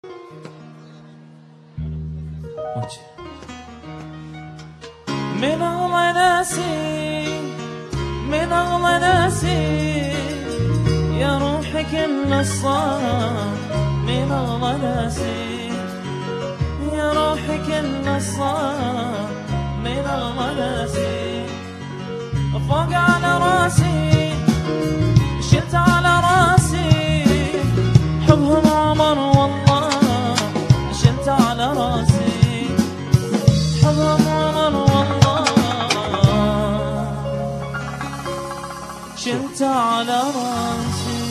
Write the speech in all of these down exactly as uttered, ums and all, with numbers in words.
من أغلى ناسي من أغلى ناسي يا روحي كل الصار من أغلى ناسي يا روحي كل الصار من أغلى ناسي فوق على راسي شلت على راسي حبهم عمر والله شلت على راسي حبهم عمر والله شلت على راسي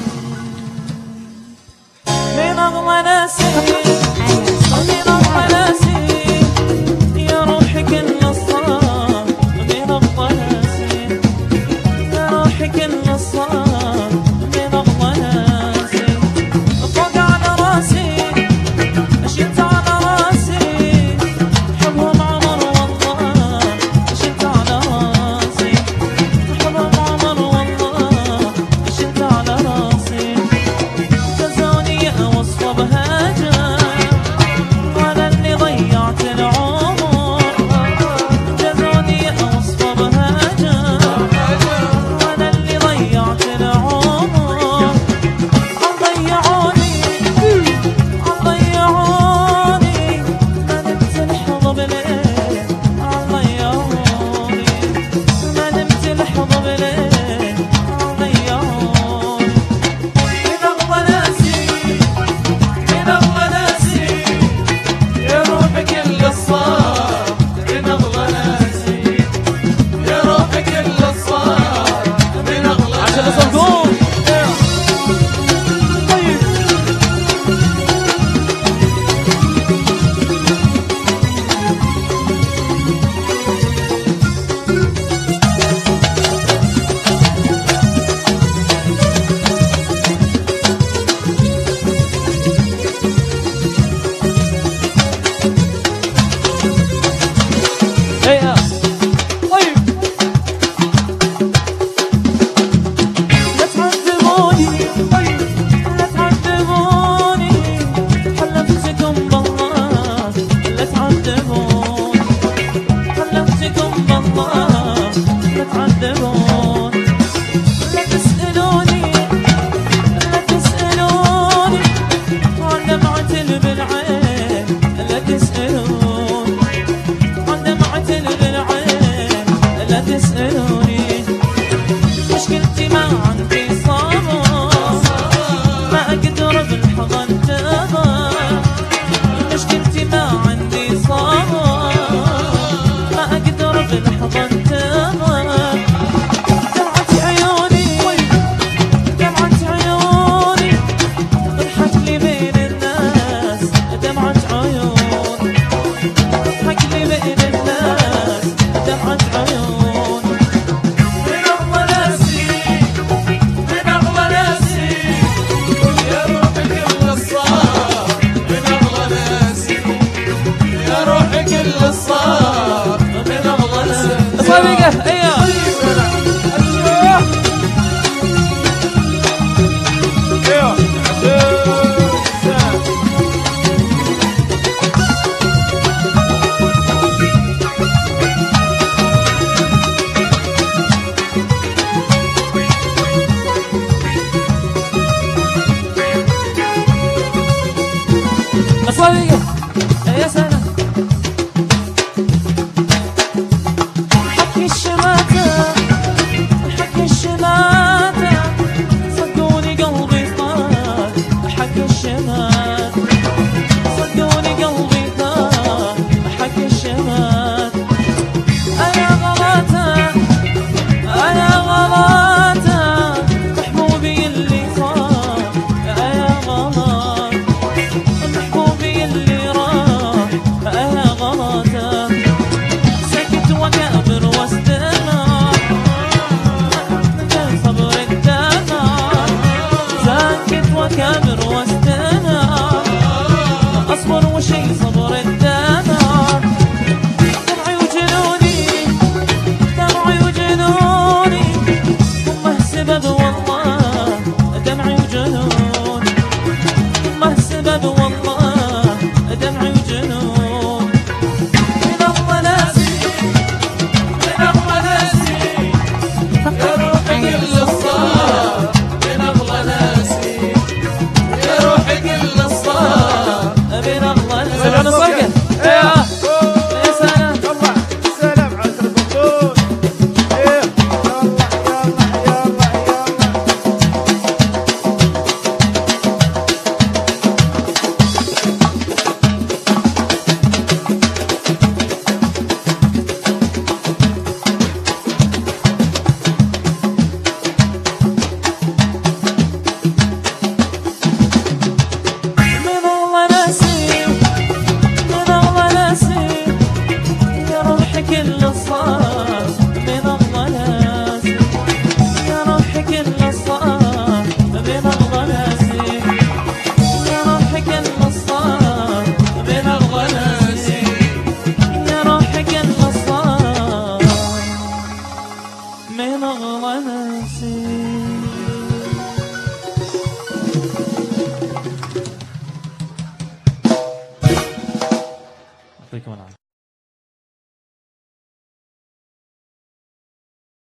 من أغلى ناسي من أغلى ناسي يا روحي كل الصار من أغلى ناسي يا روحي كل الصار من أغلى ناسي فوق على راسي شلت على راسي حبهم عمر والله شلت على راسي حبهم عمر والله شلت على راسي جزوني وصفه بهجة وانا اللي ضيعت العمر جزوني وصفه بهجة وانا اللي ضيعت العمر عم ضيعوني عم ضيعوني ما نمت الحظ بليل عم ضيعوني ما نمت الحظ بليل عم ضيعوني من أغلى ناسي من أغلى ناسي يا روحي كل الصار من أغلى ناسي يا روحي كل الصار من أغلى عشان صندوق طيب هيا طيب لا تعذبوني لا تعذبوني حلفتكم بالله لا تعذبوني حلفتكم بالله لا تعذبوني لا تسألوني لا تسألوني عن دمعة بالعين لا تسألوني عن دمعة بالعين لا تسألوني مشكلتي ما عندي صبر ما أقدر بالحضن تظهر مشكلتي ما عندي صبر ما أقدر بالحضن تظهر دمعة عيوني دمعة عيوني تضحك لي بين الناس دمعة عيوني تضحك لي بين الناس دمعة عيوني من أغلى ناسي من أغلى ناسي يا روحي كل الصار من أغلى ناسي يا روحي كل الصار من أغلى ناسي صديقة أيوه صديقة يا سلام حكي الشماتة حكي الشماتة صدقوني قلبي طار حكي الشماتة صدقوني قلبي طار حكي الشماتة أنا غلطة أنا غلطة محبوبي اللي صار أنا غلط محبوبي اللي راح أنا غلطة سكت وكابر واستمع من صبر الدمع ساكت وكابر واستمع دمعي وجنون من أغلى ناسي من أغلى ناسي يا روحي كل الصار من أغلى ناسي يا روحي كل الصار من أغلى ناسي أنا صقر يا سلام طلع سلام على البطول ايه يلا يلا يلا كل الصار من أغلى ناسي يا روحي كل الصار من أغلى ناسي يا روحي كل الصار من أغلى ناسي يا روحي كل الصار من أغلى ناسي. يعطيكم العافية.